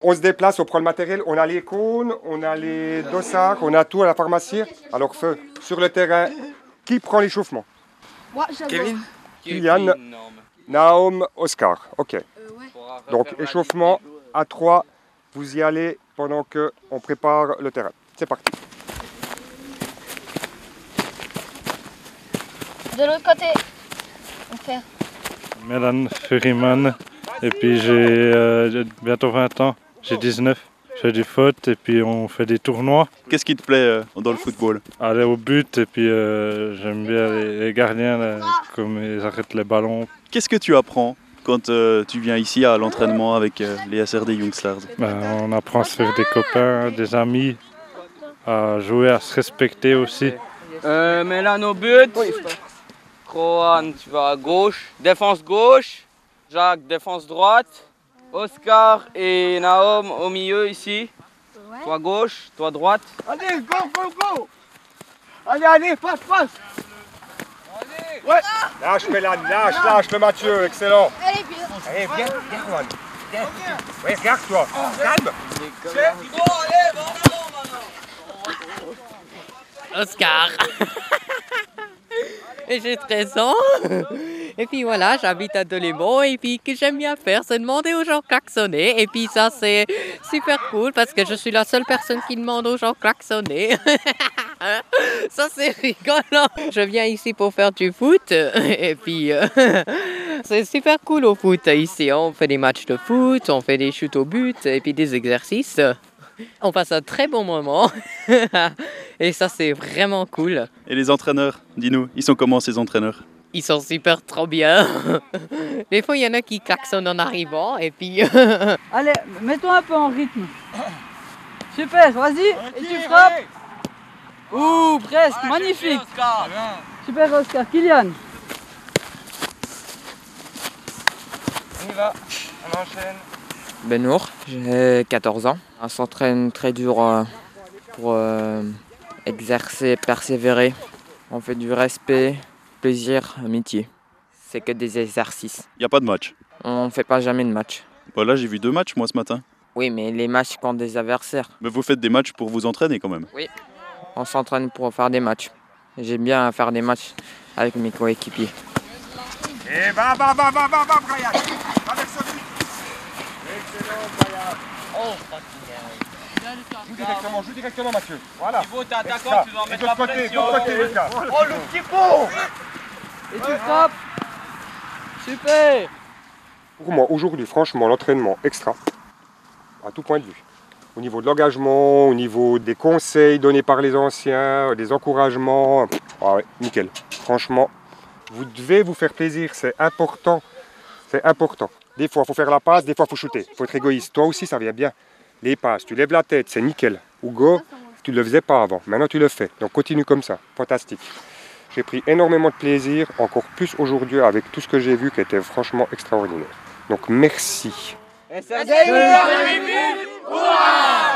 On se déplace, on prend le matériel, on a les cônes, on a les dossards, on a tout à la pharmacie. Alors feu, sur le terrain, qui prend l'échauffement? Moi, j'adore. Kevin. Kylian, Naom, Oscar. Ok. Ouais. Donc échauffement à 3, vous y allez pendant qu'on prépare le terrain. C'est parti. De l'autre côté. On fait. Melan Furiman, et puis j'ai bientôt 20 ans, j'ai 19. Je fais du foot et puis on fait des tournois. Qu'est-ce qui te plaît dans le football? Aller au but et puis j'aime bien les gardiens, là, comme ils arrêtent les ballons. Qu'est-ce que tu apprends quand tu viens ici à l'entraînement avec les SRD Young Stars? On apprend à se faire des copains, des amis, à jouer, à se respecter aussi. Melan au but. Rohan, tu vas à gauche. Défense gauche. Jacques, défense droite. Oscar et Naom au milieu ici. Ouais. Toi gauche, toi droite. Allez, go, go, go! Allez, passe! Allez! Ouais! Lâche Mélan, lâche le Mathieu, excellent. Allez, bien. Allez, viens, Juan. Viens. Oui, regarde-toi, calme. Oscar. Et j'ai 13 ans. Et puis voilà, j'habite à Delémont. Et puis, que j'aime bien faire, c'est demander aux gens de klaxonner. Et puis ça, c'est super cool parce que je suis la seule personne qui demande aux gens de klaxonner. Ça, c'est rigolant. Je viens ici pour faire du foot. Et puis, c'est super cool au foot ici. On fait des matchs de foot, on fait des shoots au but et puis des exercices. On passe un très bon moment. Et ça, c'est vraiment cool. Et les entraîneurs, dis-nous, ils sont comment ces entraîneurs? Ils sont super trop bien. Des fois, il y en a qui klaxonnent en arrivant et puis... Allez, mets-toi un peu en rythme. Super, vas-y, et tu frappes. Ouh, presque, magnifique. Super Oscar, Kylian. On y va, on enchaîne. Benour, j'ai 14 ans. On s'entraîne très dur pour exercer, persévérer. On fait du respect, plaisir, amitié. C'est que des exercices. Il n'y a pas de match? On ne fait pas jamais de match. Bah là, j'ai vu 2 matchs moi ce matin. Oui, mais les matchs contre des adversaires. Mais vous faites des matchs pour vous entraîner quand même? Oui. On s'entraîne pour faire des matchs. J'aime bien faire des matchs avec mes coéquipiers. Et va, Brian. Avec ce but. Excellent, Brian. Joue directement, Mathieu. Voilà. Thibaut, t'es attaquant, tu dois mettre la pression. De côté, Lucas. Oh, le petit pot! Et tu frappes. Super. Pour moi, aujourd'hui, franchement, l'entraînement extra, à tout point de vue. Au niveau de l'engagement, au niveau des conseils donnés par les anciens, des encouragements. Ah ouais, nickel. Franchement, vous devez vous faire plaisir, c'est important. C'est important. Des fois, il faut faire la passe, des fois, il faut shooter. Il faut être égoïste. Toi aussi, ça vient bien. Les passes, tu lèves la tête, c'est nickel. Hugo, tu ne le faisais pas avant. Maintenant, tu le fais. Donc, continue comme ça. Fantastique. J'ai pris énormément de plaisir, encore plus aujourd'hui avec tout ce que j'ai vu qui était franchement extraordinaire. Donc, merci. SRD!